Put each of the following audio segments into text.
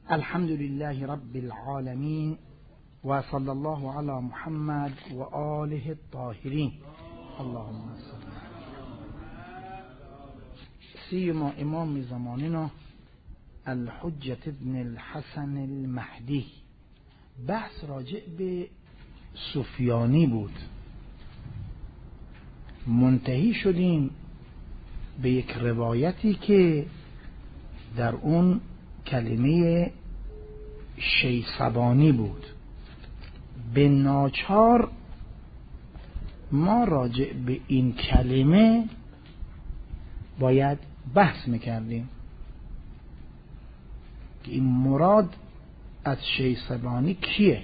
الحمد لله رب العالمين وصلى الله على محمد وآله الطاهرين اللهم صل سيما امام زماننا الحجة ابن الحسن المهدی. بحث راجع به سفیانی بود. منتهی شدیم به یک روایتی که در اون کلمه شیثبانی بود. به ناچار ما راجع به این کلمه باید بحث میکردیم که این مراد از شیثبانی کیه،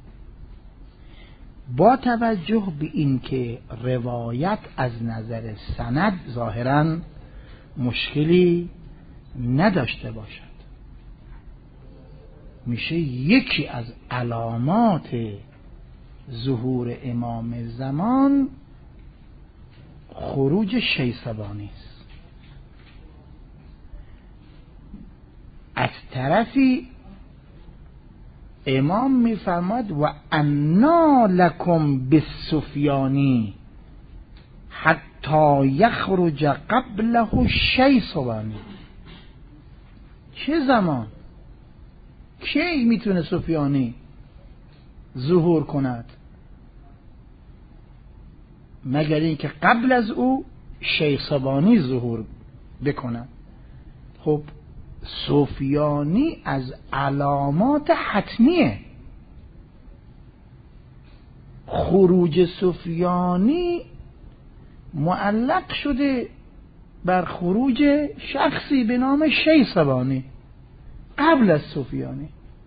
با توجه به این که روایت از نظر سند ظاهراً مشکلی نداشته باشد. میشه یکی از علامات ظهور امام زمان خروج شیثبانی است. از طرفی امام میفرماد و انا لکم بالسفیانی حتی یخرج قبله شیثبانی. چه زمان کی میتونه سفیانی ظهور کند مگر اینکه قبل از او شیثبانی ظهور بکند؟ خب سفیانی از علامات حتمیه. خروج سفیانی معلق شده بر خروج شخصی به نام شیثبانی قبل از سفیانی.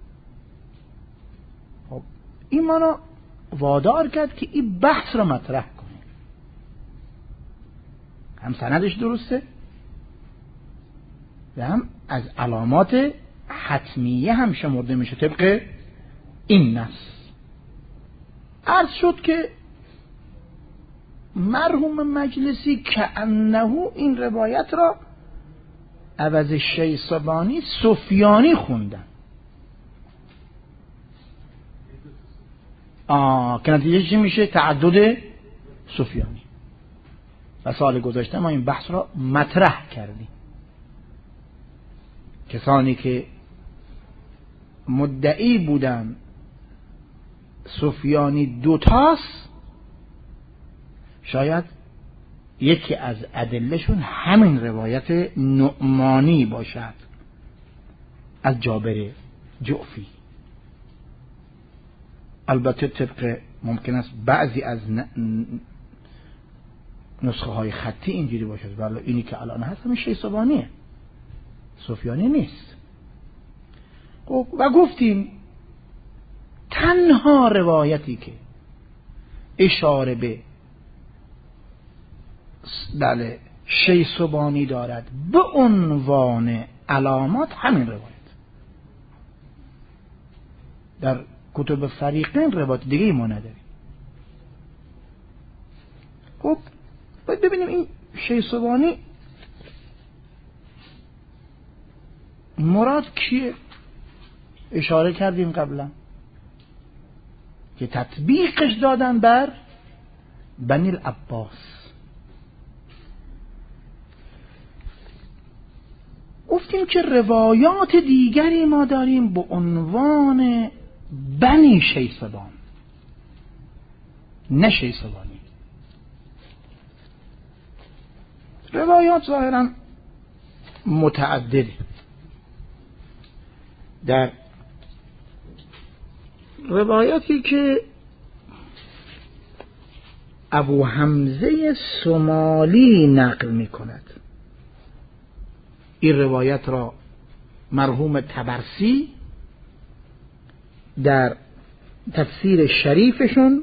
خب این منو وادار کرد که این بحث رو مطرح کنیم. هم سندش درسته و هم از علامات حتمیه هم شمرده میشه طبق این نص. عرض شد که مرحوم مجلسی که انه این روایت را عوض شیثبانی سفیانی خوندن. که نتیجه چی میشه؟ تعدد سفیانی. و سال گذشته ما این بحث را مطرح کردیم. کسانی که مدعی بودن سفیانی دوتاست، شاید یکی از ادلهشون همین روایت نعمانی باشد از جابر جعفی. البته طبق ممکن است بعضی از نسخه های خطی اینجوری باشد، ولی اینی که الان هست همین شیثبانیه، سفیانی نیست. و گفتیم تنها روایتی که اشاره به شیثبانی دارد به عنوان علامات همین روایت. در کتب فریقین روایت دیگه ما نداریم. خب باید ببینیم این شیثبانی مراد کیه. اشاره کردیم قبلا که تطبیقش دادن بر بنی العباس. گفتیم که روایات دیگری ما داریم به عنوان بنی شیثبان، نه شیثبانی. روایات ظاهرا متعدده. در روایاتی که ابو حمزه سمالی نقل می کند، این روایت را مرحوم طبرسی در تفسیر شریفشون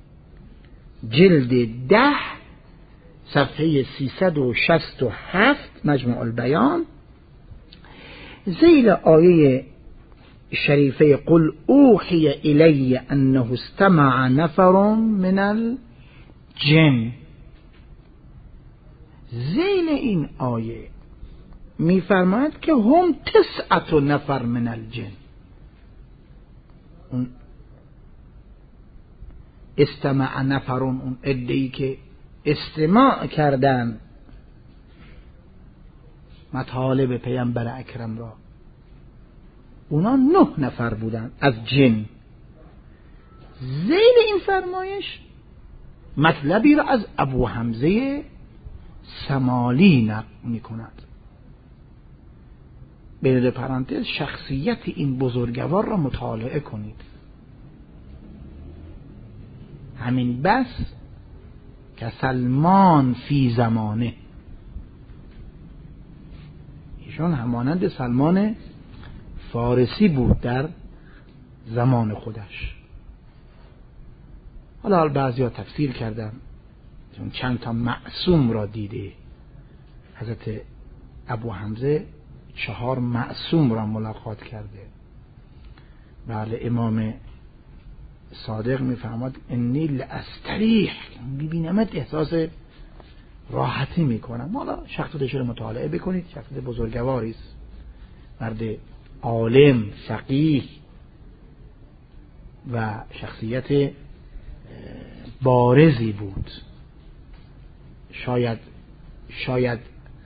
جلد 10 صفحه 367 مجموع البیان زیر آیه شریفه قل اوحی الی انه استمع نفر من الجن، زیر این آیه میفرماید که هم 9 نفر من الجن، اون استمع نفرون، اون عده‌ای که استماع کردن مطالب پیامبر اکرم را، اونا 9 نفر بودن از جن. ذیل این فرمایش مطلبی را از ابو حمزه سمالی نقل می کند. به پرانتز شخصیت این بزرگوار را مطالعه کنید. همین بس که سلمان فی زمانه، ایشون همانند سلمان فارسی بود در زمان خودش. حالا بعضی ها تفسیر کردن چون چند تا معصوم را دیده، حضرت ابو حمزه 4 معصوم را ملاقات کرده. بله، امام صادق میفرماد انی لاستریح، میبینمت احساس راحتی میکنم. حالا شخصیتش رو مطالعه بکنید، شخصیت بزرگواری است، مرد عالم، فقیه و شخصیت بارزی بود. شاید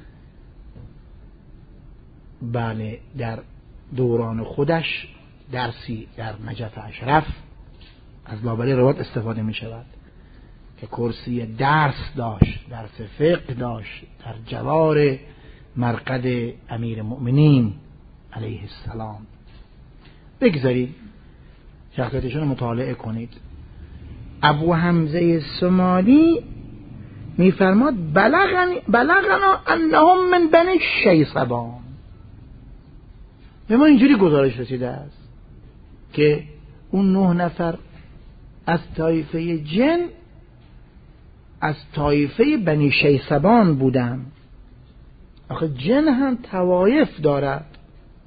بله در دوران خودش درسی در نجف اشرف از لابلای روایت استفاده می شود که کرسی درس داشت، درس فقه داشت در جوار مرقد امیر المؤمنین علیه السلام. بگذارید شخصیتشون رو مطالعه کنید. ابو حمزه سمالی میفرماد بلغنا انهم من بنی شیصبان. به ما اینجوری گزارش رسیده است که اون 9 نفر از طایفه جن از طایفه بنی شیصبان بودن. آخه جن هم طوایف دارد.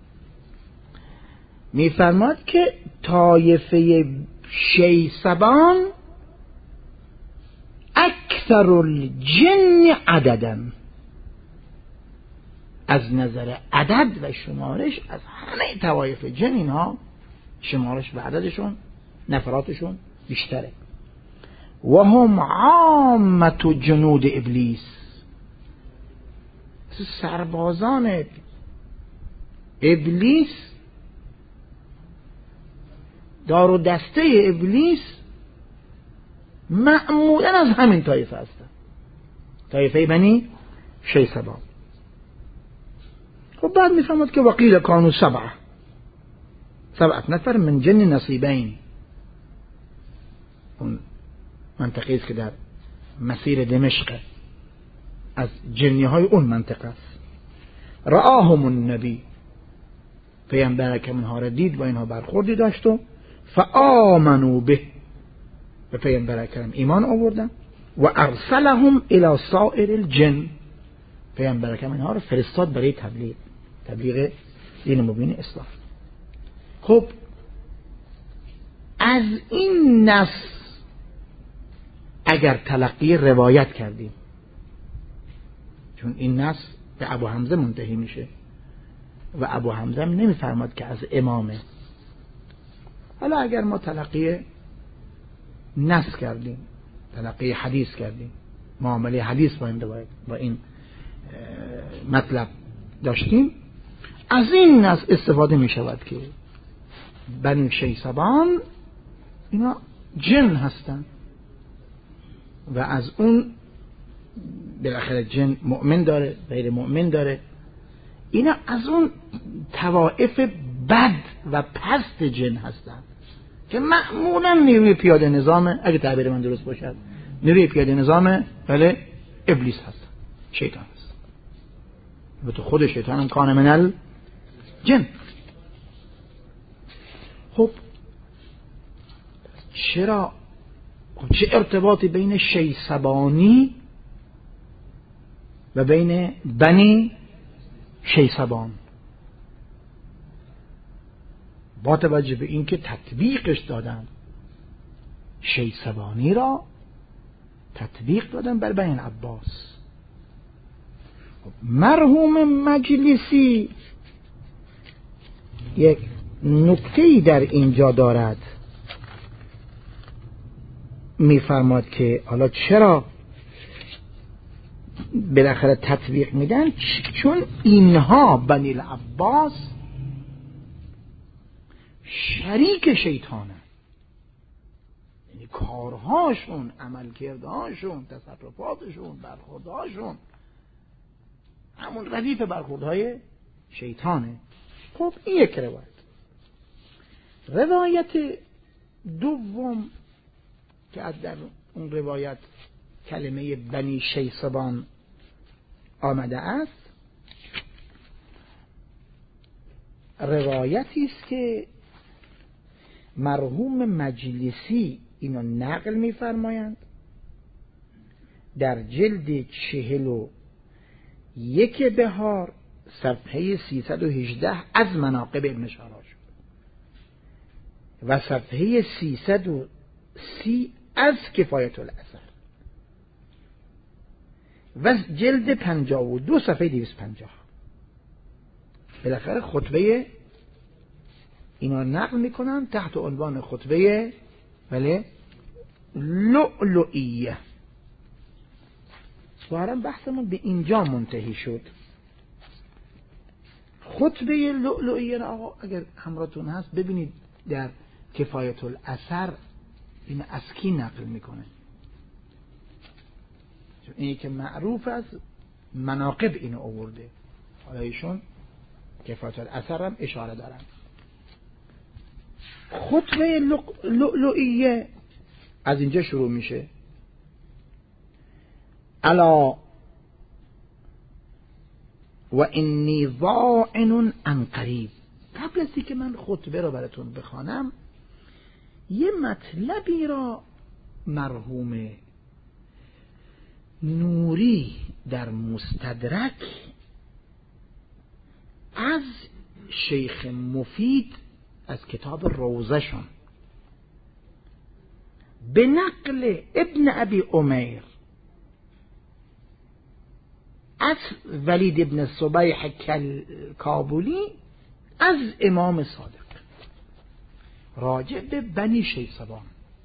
میفرماد که طایفه شیصبان اکثر الجن عددا، از نظر عدد و شمارش از همه طوایف جن اینها شمارش و عددشون نفراتشون بیشتره. و هم عامت جنود ابلیس، سربازان ابلیس، دار و دسته ابلیس معمولا از همین طایفه هستن، طایفه بنی شیصبان. خب بعد میفهمد که وقیل کانو 7 نفر من جن نصیبین، اون منطقه است که در مسیر دمشق، از جنی های اون منطقه است. رآهم النبی، پیامبر که منها را دید و اینها برخوردی داشت و فآمنوا به پیامبر اکرم ایمان آوردن و ارسلهم الی سائر الجن، پیامبر اکرم اینها را فرستاد برای تبلیغ دین مبین اسلام. خب از این نص اگر تلقی روایت کردیم، چون این نص به ابو حمزه منتهی میشه و ابو حمزه نمیفرماد که از امامه، حالا اگر ما تلقی نص کردیم، تلقی حدیث کردیم، معامله حدیث با این مطلب داشتیم، از این نص استفاده می شود که بنی شیصبان اینا جن هستن و از اون بالاخره جن مؤمن داره، غیر مؤمن داره، اینا از اون طوائف بد و پست جن هستن که معمولا نیروی پیاده نظام، اگه تعبیر من درست باشد، نیروی پیاده نظام بله ابلیس هستن، شیطان هست. و تو خود شیطان هم کان من الجن. خب چرا، چه ارتباطی بین شیصبانی و بین بنی شیصبان؟ با توجه به این که تطبیقش دادن، شیصبانی را تطبیق دادن بر بنی عباس. مرحوم مجلسی یک نکته‌ای در اینجا دارد، میفرماد که حالا چرا بالاخره تطبیق میدن؟ چون اینها بنی العباس شریک شیطانه، یعنی کارهاشون، عملکردهاشون، تصرفاتشون، برخوردهاشون همون ردیف برخوردهای شیطانه. خب این یک روایت. روایت دوم که در اون روایت کلمه بنی شیسبان آمده است، روایتی است که مرحوم مجلسی اینو نقل می‌فرمایند در جلد 41 بهار صفحه 318 از مناقب ابن شاراش و صفحه 330 از کفایت الاثر و جلد 52 صفحه 250. بالاخره خطبه اینا نقل میکنن تحت عنوان خطبه لؤلؤیه. ظاهرا بحثمون به اینجا منتهی شد. خطبه لؤلؤیه را آقا اگر همراهتون هست ببینید در کفایت الاثر این از کی نقل میکنه، چون اینی که معروف از مناقب اینو آورده، حالا ایشون کفایت الاثر هم اشاره دارن. خطبه لؤلؤیه از اینجا شروع میشه: الا و انی ضاعن عن قریب. قبل از اینکه من خطبه رو براتون بخوانم یه مطلبی را مرحوم نوری در مستدرک از شیخ مفید از کتاب روضه‌شون به نقل ابن ابی عمیر از ولید ابن صبیح کابولی از امام صادق راجع به بنی شیسبان.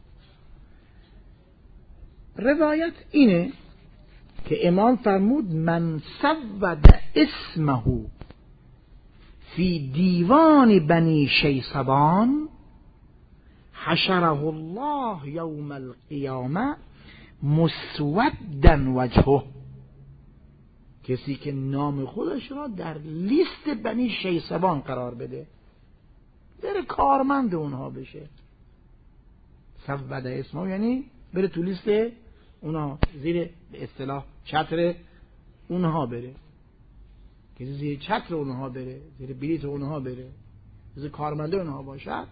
روایت اینه که امام فرمود من سود اسمه فی دیوان بنی شیسبان حشره الله یوم القیامه مسودا وجهه. کسی که نام خودش را در لیست بنی شیسبان قرار بده، بره کارمند اونها بشه. سود اسمه یعنی بره تو لیست اونها، زیر به اصطلاح چتر اونها بره. کسی زیر چتر اونها بره، زیر بلیط اونها بره، زیر کارمنده اونها باشد،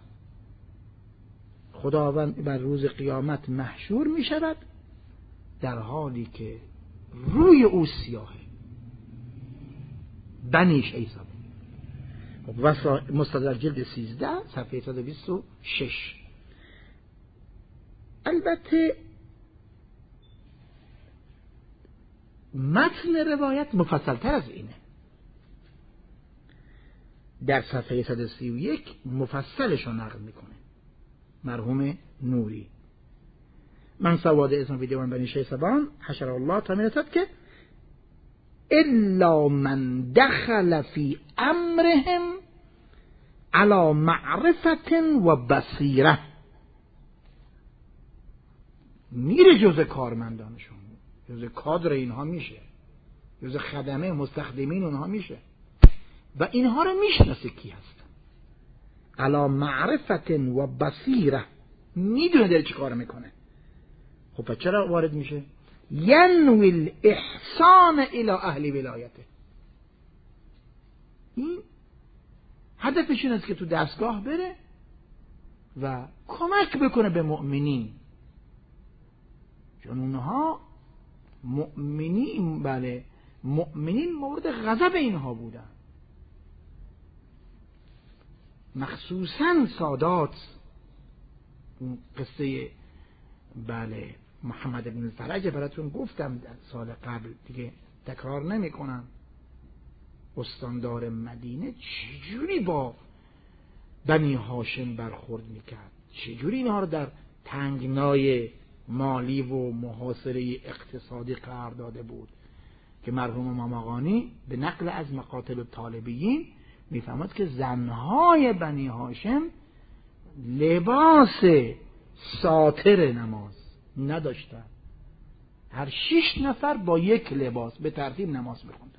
خداوند بر روز قیامت محشور می شود در حالی که روی او سیاهه. بنی شیسبان. مستدرک جلد 13 صفحه 126. البته متن روایت مفصل تر از اینه. در صفحه 131 مفصلش رو نقل میکنه مرحوم نوری: من سواد اسم فی دیوان بنی شیسبان حشر الله تا میرسد که الا من دخل فی امرهم علی معرفت و بصیره. میره جز کارمندانشون، جز کادر اینها میشه، جز خدمه مستخدمین اونها میشه و اینها رو میشناسه کی هستن. علی معرفت و بصیره، میدونه داره چی کار میکنه. خب پس چرا وارد میشه؟ ینوی الاحسان الی اهل ولایته. این هدفش این است که تو دستگاه بره و کمک بکنه به مؤمنین، چون اونها مؤمنین، بله مؤمنین مورد غضب اینها بودن، مخصوصا سادات. اون قصه بله محمد بن فرج براتون گفتم در سال قبل، دیگه تکرار نمی کنم. استاندار مدینه چجوری با بنی هاشم برخورد میکرد، چجوری اینها رو در تنگنای مالی و محاصره اقتصادی قرار داده بود که مرحوم ماماقانی به نقل از مقاتل الطالبین میفهمد که زنهای بنی هاشم لباس ساتر نماز نداشتن، هر 6 نفر با یک لباس به ترتیب نماز میخوندن.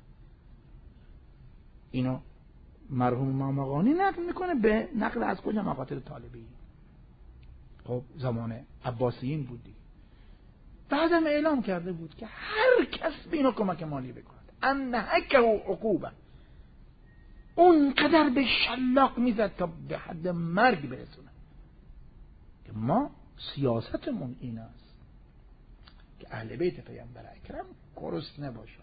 اینو مرحوم ماماقانی نقل میکنه به نقل از کجا؟ مقاتل الطالبین. خب زمان عباسیین بودی. بعدم اعلام کرده بود که هر کس به اینو کمک مالی بکند انهکه عقوبه، اون قدر به شلاق میزد تا به حد مرگ برسونه. که ما سیاستمون این است که اهل بیت پیامبر اکرم گرسنه نباشن،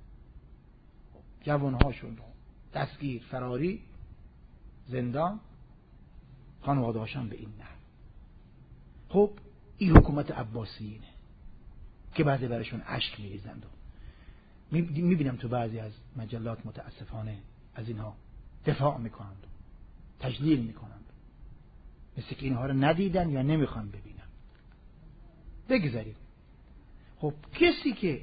جوانهاشون رو دستگیر، فراری، زندان، خانواده هاشون به این نه. خب این حکومت عباسیینه که بعضی برشون اشک میریزند و میبینم تو بعضی از مجلات متاسفانه از اینها دفاع میکنند، تجلیل میکنند، مثل که اینها رو ندیدن یا نمیخوان ببینن. بگذاریم. خب کسی که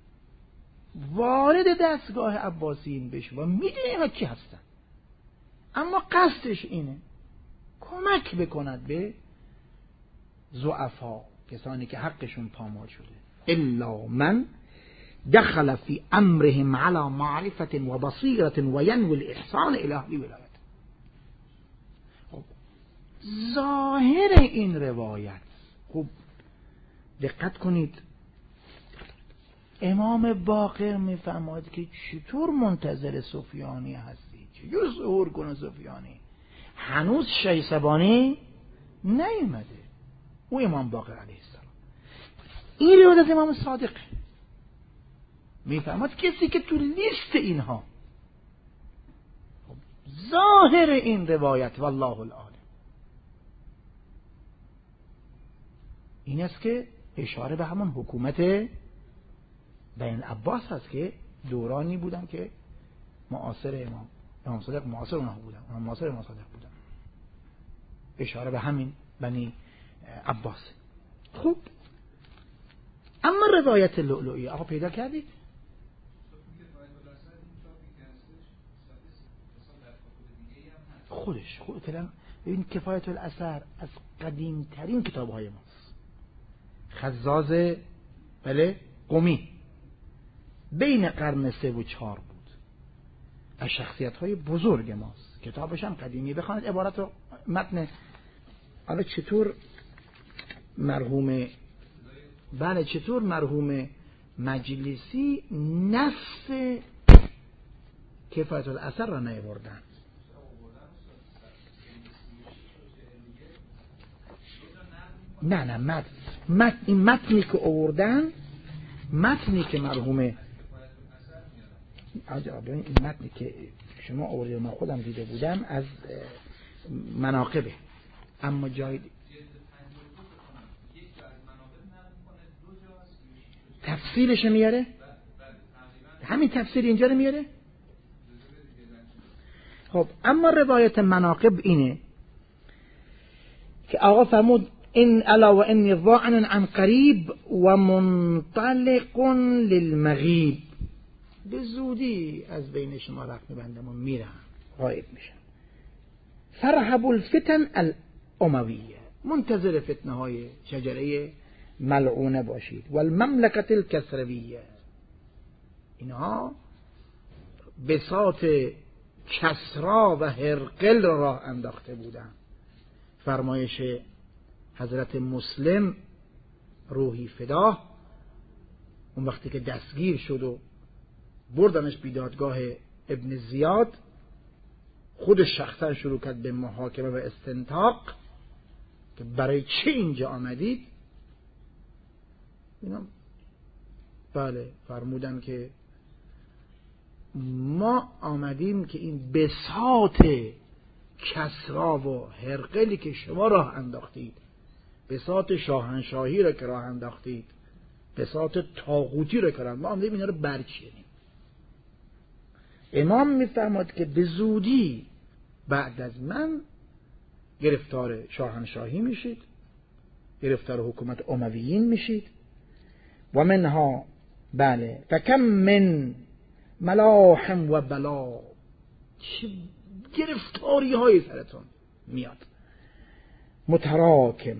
وارد دستگاه عباسیین بشه و میدونه اینا کی هستن اما قصدش اینه کمک بکند به ضعفا، کسانی که حقشون پامال شده، الا من دخل فی امرهم على معرفة و بصیرة و ینوی الاحسان الی ولایت. خب ظاهر این روایت، خب دقت کنید، امام باقر میفرماید که چطور منتظر سفیانی هستی، چجور ظهور کنه سفیانی، هنوز شیسبانی نیومده. او امام باقر علیه السلام. این روایت از امام صادق میفرماید کسی که تو لیست اینها، ظاهر این روایت والله العالم این است که اشاره به همون حکومت بین عباس هست که دورانی بودن که معاصر امام صادق معاصر اونها بودن، اونها معاصر امام صادق بودن، اشاره به همین بنی عباس. خب اما روایت لؤلؤی آقا پیدا کردید؟ خودش خودتون ببین کفایت الاثر از قدیم ترین کتاب های ماست. خزاز بله قمی بین قرن 3 و 4 بود، از شخصیت های بزرگ ماست، کتابش هم قدیمی. بخواند عبارت و متن. حالا چطور مرحوم مجلسی نص کفایت الاثر را نیاوردن؟ نه این متنی که آوردن، متنی که مرحوم این متنی که شما آوردید من خودم دیده بودم از مناقبه، اما جای تفسیرش میاره، همین تفسیر اینجا رو میاره. خب اما روایت مناقب اینه که آقا فرمود ان الا و انی ضاعن عن قریب و منطلق للمغیب، به زودی از بین شما رفت میبندم و میرم، غایب میشم. فرحب الفتن الامویه، منتظر فتنه های شجره ملعونه باشید. و المملکت الکسرویه، اینها بساط کسرا و هرقل را انداخته بودند. فرمایش حضرت مسلم روحی فدا، اون وقتی که دستگیر شد و بردنش بیدادگاه ابن زیاد، خودش شخصا شروع کرد به محاکمه و استنطاق که برای چه اینجا آمدید. اینا بله فرمودن که ما آمدیم که این بساط کسرا و هرقلی که شما راه انداختید، بساط شاهنشاهی را که راه انداختید، بساط طاغوتی را که راه انداختید، ما آمدیم اینا رو برچینیم. امام میفرماد که به زودی بعد از من گرفتار شاهنشاهی میشید، گرفتار حکومت امویین میشید. و منها بله فکم من ملاحم و بلا، چه گرفتاری های سرتون میاد. متراکم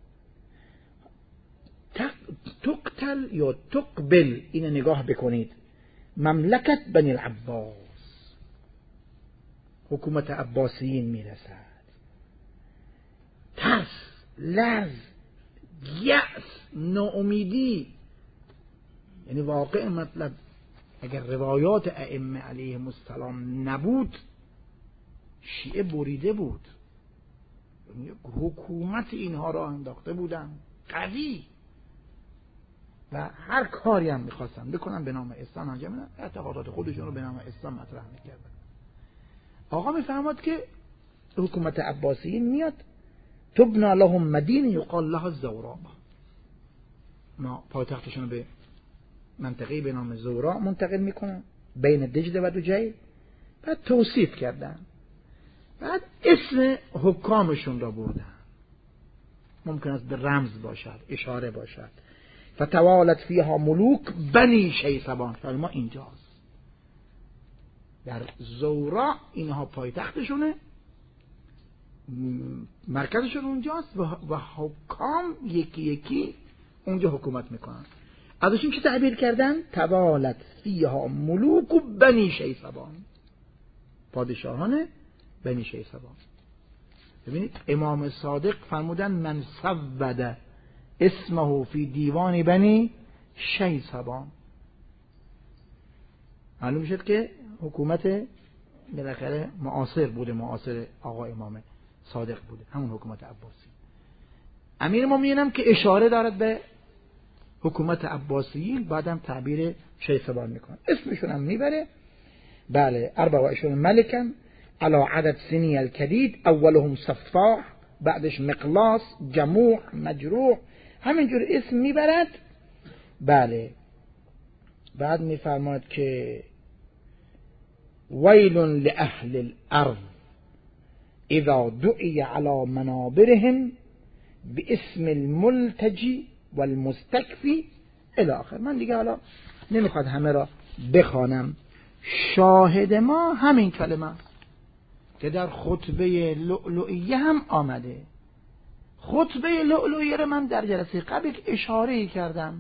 تقتل یا تقبل، اینو نگاه بکنید. مملکت بنی العباس، حکومت عباسیین میرسد. ترس، لرز، یأس، ناامیدی. یعنی واقع مطلب اگر روایات ائمه علیهم السلام نبود، شیعه بریده بود. حکومت اینها را انداخته بودن قوی، و هر کاری هم میخواستن بکنن به نام اسلام انجام بدن، اعتقادات خودشون رو به نام اسلام مطرح میکردن. آقا میفرماد که حکومت عباسیین میاد، تبنا لهم مدینه یقال لها زوراء، ما پایتختشون رو به منطقه به نام زوراء منتقل میکنن بین دجله و دجیل. بعد توصیف کردن، بعد اسم حکامشون را بردن، ممکن است به رمز باشد، اشاره باشد. فتوالت فیها ملوک بنی شیثبان، فرما اینجاست در زوراء، اینها پایتختشونه، مرکزشون اونجاست و حکام یکی یکی اونجا حکومت میکنن. ازشون چه تعبیر کردن؟ توالت فیها ملوک بنی شیثبان، پادشاهان بنی شیثبان. ببینید امام صادق فرمودن من سود اسمه فی دیوان بنی شیثبان. معلوم شد که حکومت بالاخره معاصر بوده، معاصر آقا امام صادق بوده، همون حکومت عباسی. امیرالمومنین هم که اشاره دارد به حکومت عباسیین، بعدم تعبیر شیثبان میکنه، اسمشون هم میبره. بله 24 ملکن علی عدد سنی الکدید، اولهم صفاح، بعدش مقلاس، جموح، مجروح، همینجور اسم میبرد. بله بعد میفرماد که ویل لأهل الارض اذا دعی علی منابرهم باسم الملتجی والمستکفی الی آخر. من دیگه حالا نمیخواد همه را بخوانم، شاهد ما همین کلمه که در خطبه لؤلؤیه هم آمده. خطبه لؤلؤیه رو من در جلسه قبل اشاره کردم.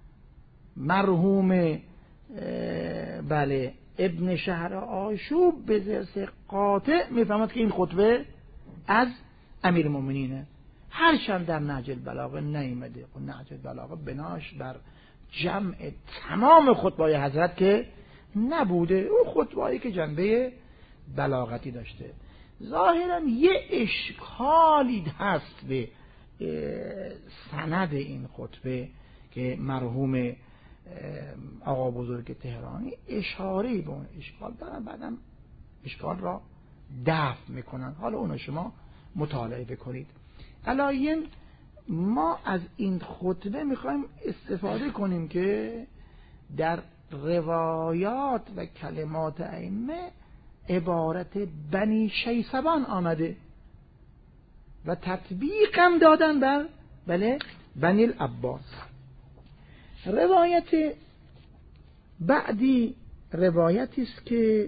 مرحوم بله ابن شهر آشوب به ذرس قاطع میفهمد که این خطبه از امیرالمومنینه، هرچند در نهج البلاغه نیامده. و نهج البلاغه بناش بر جمع تمام خطبای حضرت که نبوده، اون خطبایی که جنبه بلاغتی داشته. ظاهرا یه اشکالی هست به سند این خطبه که مرحوم آقا بزرگ تهرانی اشاره به اون اشکال دارن، بعدم اشکال را دفع میکنن. حالا اونو شما مطالعه بکنید. علاین ما از این خطبه میخوایم استفاده کنیم که در روایات و کلمات ائمه عبارت بنی شیثبان آمده و تطبیقم دادن بر بله بنی العباس. روایت بعدی روایتی است که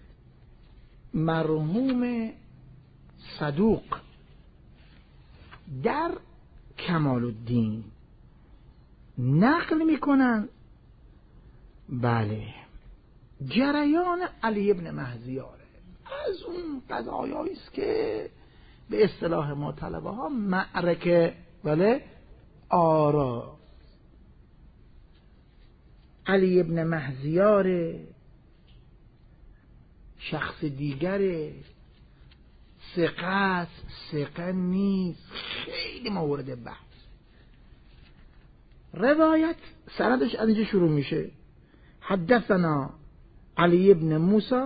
مرحوم صدوق در کمال الدین نقل میکنن. بله جریان علی ابن مهزیاره، از اون قضایایی است که به اصطلاح ما طلبه ها معرکه بله آرا. علی ابن مهزیار شخص دیگره، ثقه ثقه نیست، خیلی مورد بحث. روایت سندش از اینجا شروع میشه: حدثنا علی ابن موسی،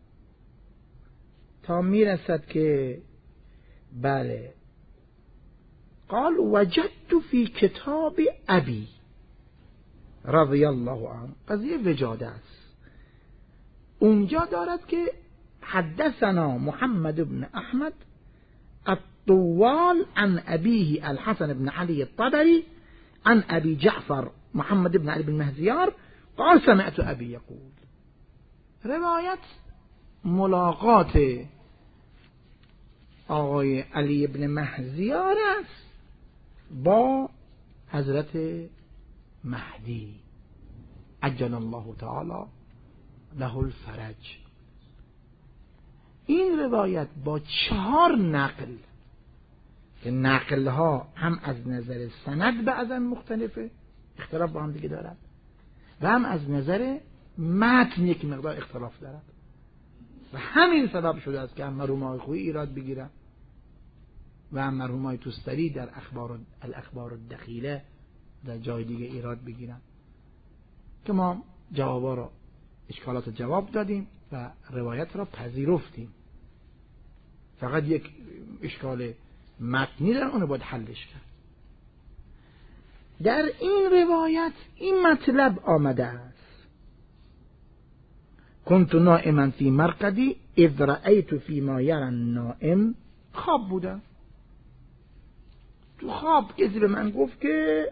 تا میرسد که بله قال وجدت فی کتاب ابی رضی الله عنه. قضیه وجاده است. اونجا دارد که حدثنا محمد بن احمد الطوال عن أبيه الحسن بن علي الطبري عن أبي جعفر محمد بن علي بن مهزيار قال سمعت أبي يقول. روایت ملاقات آقای علی بن مهزیار است با حضرت مهدی عجل الله تعالی له الفرج. این روایت با 4 نقل که نقل ها هم از نظر سند بعضا مختلفه، اختلاف با هم دیگه دارد، و هم از نظر متن یک مقدار اختلاف دارد و همین سبب شده است که هم مرحوم آقای خویی ایراد بگیرن و هم مرحوم آقای توستری در الاخبار الدخیله در جای دیگه ایراد بگیرن، که ما جوابا را اشکالات جواب دادیم و روایت را پذیرفتیم. فقط یک اشکال متنی در اون باید حلش کرد. در این روایت این مطلب آمده است: كنت نائما فی مرقدی اذ رأیت فی ما یری النائم. خواب بودم، تو خواب کسی به من گفت که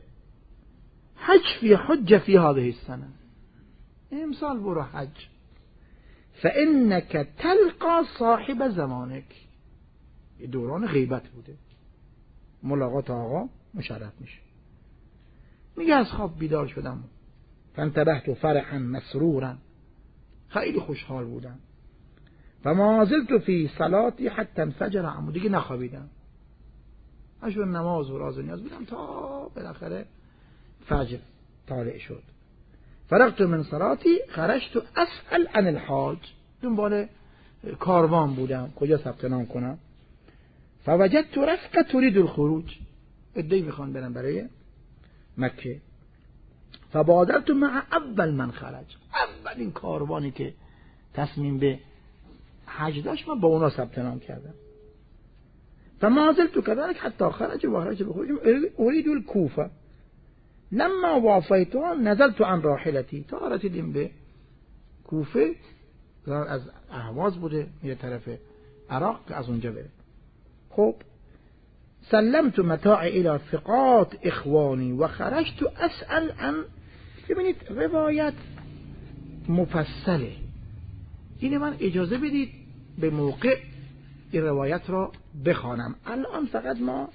حج فی هذه السنه، امسال برو حج، فانک تلقى صاحب زمانک. دوران غیبت بوده، ملاقات آقا مشرف میشه. میگه از خواب بیدار شدم، فانتبهت فرحا مسرورا، خیلی خوشحال بودم، و ما زلت فی صلاتی حتی انفجر عمو، دیگه نخوابیدم، اشون نماز و راز و نیاز بودم تا بالاخره فجر طالع شد. فرغت من صلاتی خرجت اسأل عن الحاج، دنبال کاروان بودم کجا ثبت نام کنم. فوجدت رفقه تريد الخروج، ادعی میخوان برن برای مکه. فبادرت مع اول من خرج، اولین کاروانی که تصمیم به حج داشت من با اونا ثبت نام کردم. فما زلت كذلك حتى خرج وخرج بخروج اريد الكوفه، لما وافيتها نزلت عن راحلتي، تا رسیدیم به کوفه، از اهواز بوده میره طرف عراق که از اونجا بره. خب سلمت متاعي الى ثقات اخواني و خرجت اسأل عن. ببینید روایت مفصله، اینه من اجازه بدید به موقع این روایت را بخوانم. الان فقط ما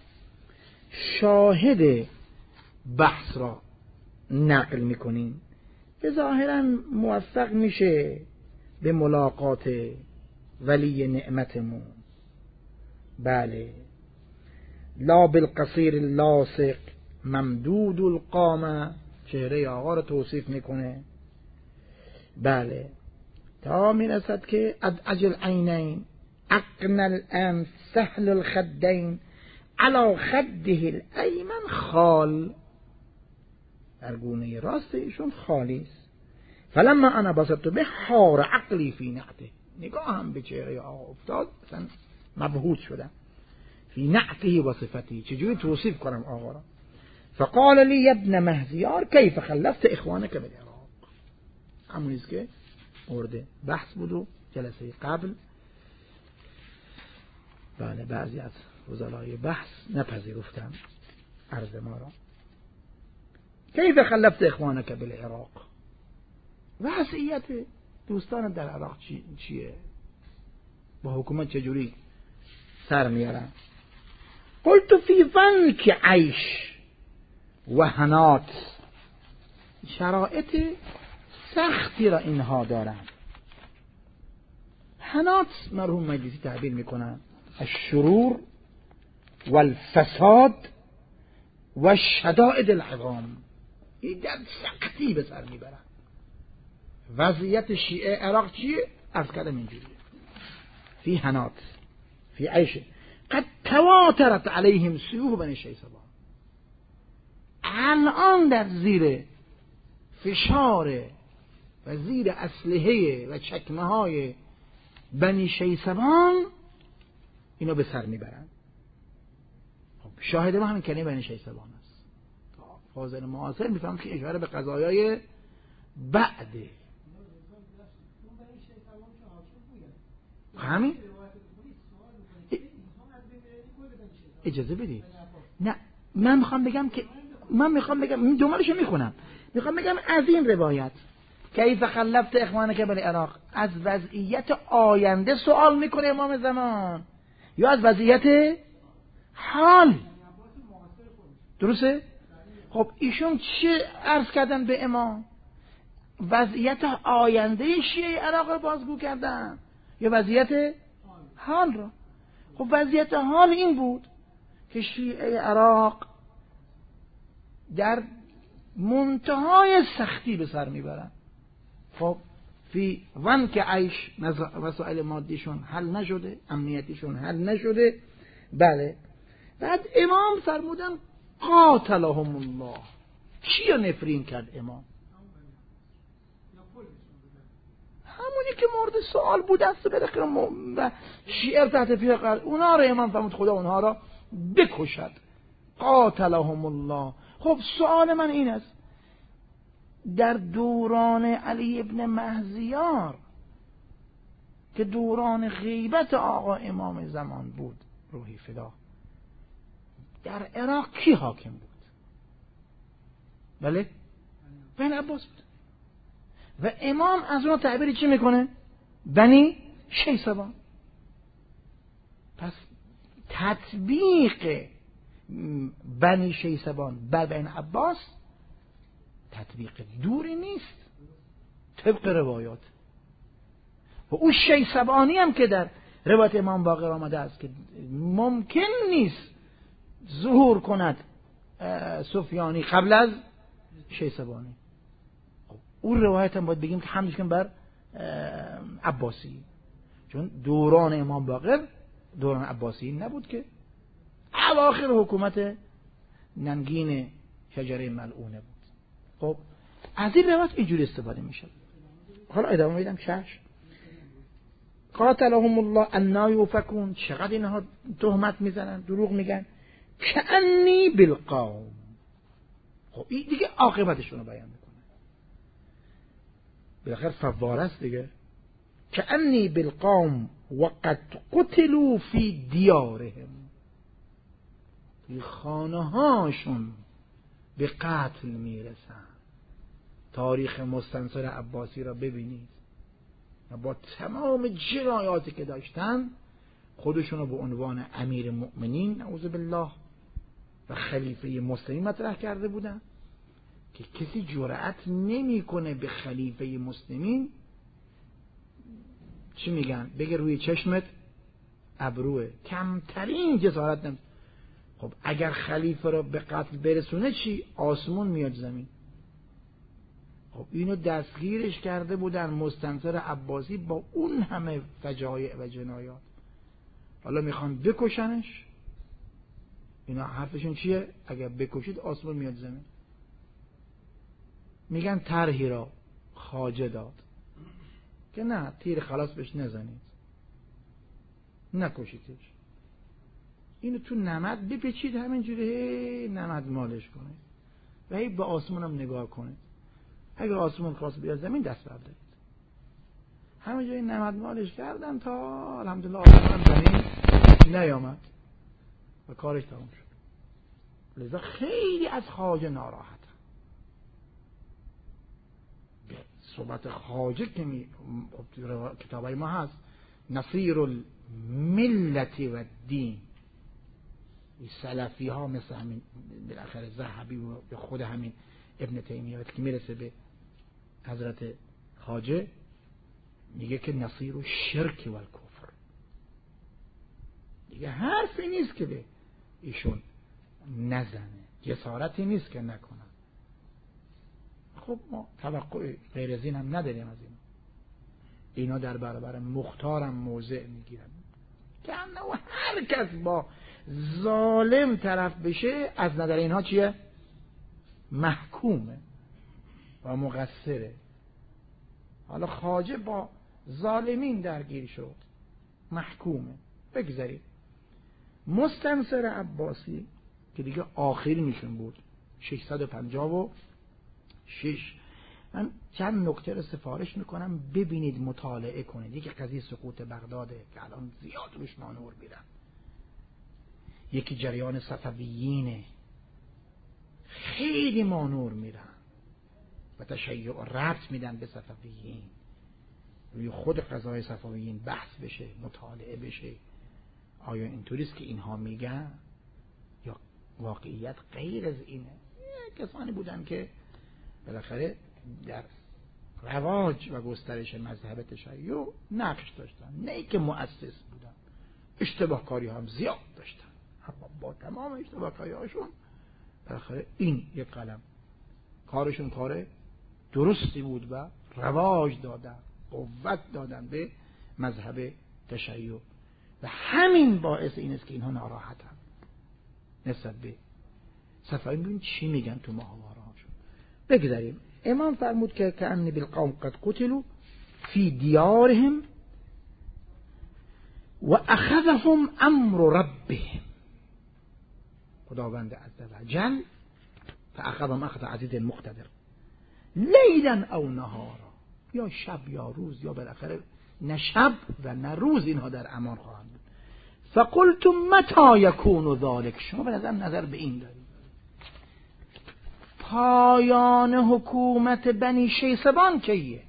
شاهد بحث را نقل میکنیم که ظاهرا موفق میشه به ملاقات ولی نعمتمون. بله، لا بالقصیر اللاصق ممدود القامه، چهره آقا رو توصیف میکنه. بله، تا میرسد که ادعج العینین اقن الانف سهل الخدین علی خده الایمن خال، در گونه راست ایشون خالی است. فلما انا بصرت به حار عقلی فی نعته، نگاهم به چهره آقا افتاد، مثلا مبهوت شدم. فی نعته و صفته، چجوری توصیف کنم آقا را. فقال لی ابن مهزیار کیف خلفت اخوانک بالعراق، همونیست که مورد بحث بود و جلسه قبل. بله، بعضی از فضلای بحث نپذیرفتم عرض ما را. کیف خلفت اخوانک بالعراق، وضعیت دوستان در عراق چیه، با حکومت چجوری سر میارن. قلت فی ونک عیش و هنات، شرایط سختی را اینها دارن. هنات مرحوم مجلسی تعبیر میکنن الشرور والفساد و شدائد العظام، این در سختی به سر میبرن. وضعیت شیعه عراق چیه؟ از کلم اینجوریه. فی هنات فی عیش قد تواترت علیهم سیوف بنی شیسبان، الان در زیر فشار و زیر اسلحه و چکمه های بنی شیسبان اینو به سر میبرن. خب شاهد ما همین کلمه بنی شیسبان است. فاضل معاصر میفهم که اشاره به قضایای بعده. همین اجازه بدید. نه من میخوام بگم دنبالشو میخونم. میخوام بگم از این روایت کیف خلفت اخوانک بالعراق، از وضعیت آینده سوال میکنه امام زمان یا از وضعیت حال؟ درسته؟ خب ایشون چه عرض کردن به امام؟ وضعیت آینده شیعه عراق رو بازگو کردن یا وضعیت حال رو؟ خب وضعیت حال این بود که شیعه عراق در منتهای سختی به سر میبرن. خب فی وان که عیش مسائل مادیشون حل نشده، امنیتیشون حل نشده. بله بعد امام فرمودن قاتلهم الله. چی رو نفرین کرد امام؟ همونی که مورد سوال بود است برخی و شیعه تحت فیه اونا رو امام فرمود خدا اونها را بکشد. قاتلهم الله. خب سوال من این است، در دوران علی ابن مهزیار که دوران غیبت آقا امام زمان بود روحی فدا، در عراق کی حاکم بود؟ بله بن عباس بود. و امام از اون تعبیر چی میکنه؟ بنی شیسبان. پس تطبیق بنی شیسبان بر بن عباس تطبیق دوری نیست طبق روایات. و اون شیسبانی هم که در روایت امام باقر آمده است که ممکن نیست ظهور کند سفیانی قبل از شیسبانی، اون روایت هم باید بگیم که حملش کن بر عباسی، چون دوران امام باقر دوران عباسی نبود که اواخر حکومت ننگین شجره ملعونه بود. خب از این روایت اینجوری استفاده میشه. حالا ادامه میدم. چشم. قاتلهم الله انا یؤفکون. چقدر اینها تهمت میزنن، دروغ میگن. کأنی بالقوم. خب این دیگه عاقبتشون رو بیان میکنه. بالاخره فواره است دیگه. کأنی بالقوم وقد قتلوا فی دیارهم. این خانه هاشون به قتل میرسن. تاریخ مستنصر عباسی را ببینید و با تمام جنایاتی که داشتن خودشون رو به عنوان امیر مؤمنین نعوذ بالله و خلیفه مسلمین مطرح کرده بودن که کسی جرأت نمیکنه به خلیفه مسلمین چی میگن بگه روی چشمت ابروه، کمترین جسارت نمیکنه. خب اگر خلیفه رو به قتل برسونه چی؟ آسمون میاد زمین. خب اینو دستگیرش کرده بودن مستنصر عباسی با اون همه فجایع و جنایات. حالا میخوان بکشنش. اینا حرفشون چیه؟ اگر بکشید آسمون میاد زمین. میگن طرحی را خواجه داد که نه تیر خلاص بهش نزنید، نکشیدش، اینو تو نمد بپیچید همینجوری نمد مالش کنه و هی به آسمون هم نگاه کنه. اگر آسمون خواست بیاد زمین دست بردارید. همینجوری نمد مالش کردن تا الحمدلله آسمون زمین نیامد و کارش تموم شد. لذا خیلی از خواجه ناراحت. صحبت خواجه که کتابای ما هست نصیر الملت و الدین. این سلفی ها مثل همین بالاخره ذهبی و خود همین ابن تیمیه که میرسه به حضرت خواجه میگه که نصیر الشرک و الکفر. دیگه حرفی نیست که به ایشون نزنه، جسارتی نیست که نکنه. خب ما توقع غیر از این هم نداریم از اینا در برابر مختارم موضع میگیرن که هر کس با ظالم طرف بشه از نظر اینها چیه؟ محکومه و مقصره. حالا خواجه با ظالمین درگیر شد، محکومه. بگذارید. مستنصر عباسی که دیگه آخرینشون بود 656. من چند نکته رو سفارش میکنم ببینید، مطالعه کنید. یکی قضیه سقوط بغداده که الان زیاد روش مانور میرن. یکی جریان صفویینه، خیلی مانور میرن و تشیع و ربط میدن به صفویین، روی خود قضای صفویین بحث بشه، مطالعه بشه. آیا اینطوریست که اینها میگن یا واقعیت غیر از اینه؟ کسانی بودن که بالاخره در رواج و گسترش مذهب تشیع نقش داشتن، نه که مؤسس بودن. اشتباهکاری هم زیاد داشتن، اما با تمام اشتباهکاری هاشون بالاخره این یک قلم کارشون کار درستی بود و رواج دادن، قوت دادن به مذهب تشیع و همین باعث این است که اینها ناراحتن نسبت به صفویین. ببین چی میگن تو ماهواره هاشون. بگذاریم. امام فرمود که کأن بالقوم قد قتلوا فی دیارهم و اخذهم امر ربهم. خداوند عزوجل فاخذهم اخذ عزیز مقتدر لیلا او نهارا، یا شب یا روز، یا بالاخره نه شب و نه روز اینها در امان خواهند بود. فقلت متى یکون ذلک. شما به نظر به این دارید پایان حکومت بنی شیسبان کیه؟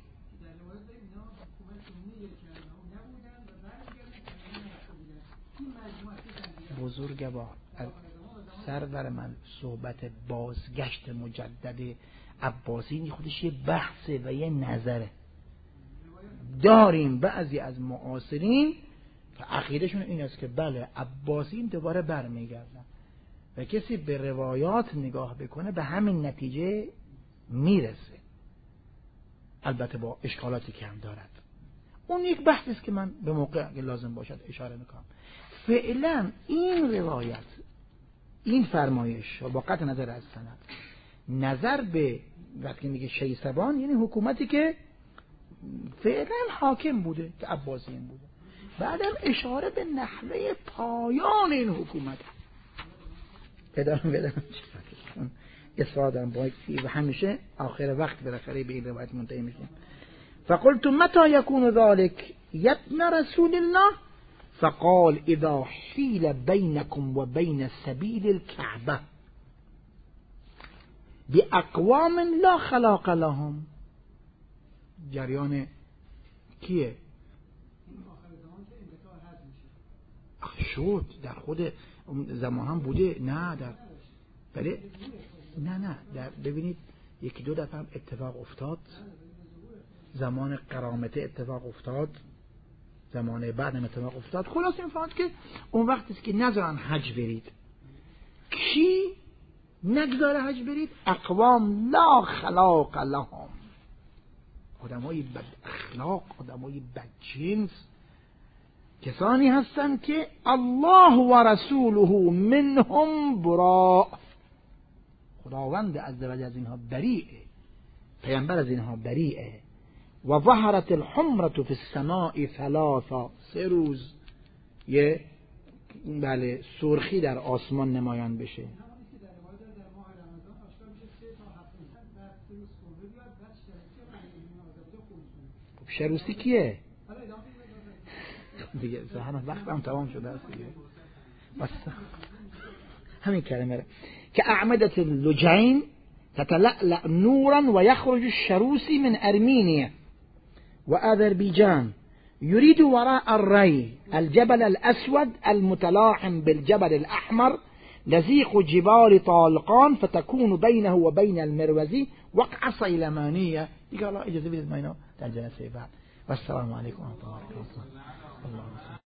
بزرگوار سرور من، صحبت بازگشت مجدد عباسی خودش یه بحثه و یه نظره. داریم بعضی از معاصرین که عقیدهشون این است که بله عباسیین دوباره برمیگردن و کسی به روایات نگاه بکنه به همین نتیجه میرسه، البته با اشکالاتی که هم دارد. اون یک بحثی است که من به موقع اگه لازم باشد اشاره میکنم. فعلا این روایت، این فرمایش با قطع نظر از سند، نظر به وقتی میگه شیسبان یعنی حکومتی که فعلا حاکم بوده که عباسیین بوده، بعدم اشاره به نحوه پایان این حکومت. بدم اصرادم باید و همیشه آخر وقت بالاخره به این روایت منتهی میشیم. فقلت متى يكون ذلك يا ابن رسول الله؟ فقال اذا حيل بينكم وبين سبيل الكعبة باقوام لا خلاق لهم. جریان کیه؟ شد در خود زمان هم بوده، نه در بله نه در ببینید یکی دو دفعه اتفاق افتاد، زمان قرامته اتفاق افتاد، زمان بعد هم اتفاق افتاد. خلاص این فهمت که اون وقتی که نذارن حج برید. کی نگذاره حج برید؟ اقوام لا خلاق لهم، آدمای بد اخلاق، آدمای بد جنس، کسانی هستند که الله و رسوله منهم براء، خداوند عزوجل از اینها بریئه، پیامبر از اینها بریئه. و ظهرت الحمرة فی السماء ثلاثا، 3 روز یه بله سرخی در آسمان نمایان بشه. شروسی کیه؟ دیگه زهرم وقتم تمام شده است دیگه. بس همین کلمه که اعمدت اللجین تتلألأ نورا و یخرج الشروسی من ارمینیه و اذربیجان يريد وراء الري الجبل الأسود المتلاحم بالجبل الأحمر لزيق جبال طالقان فتكون بينه وبين المروزي وقع صيلمانية. قال الله إجازة بدت ما ينو در جلسة بعد. والسلام عليكم ورحمة الله وبركاته.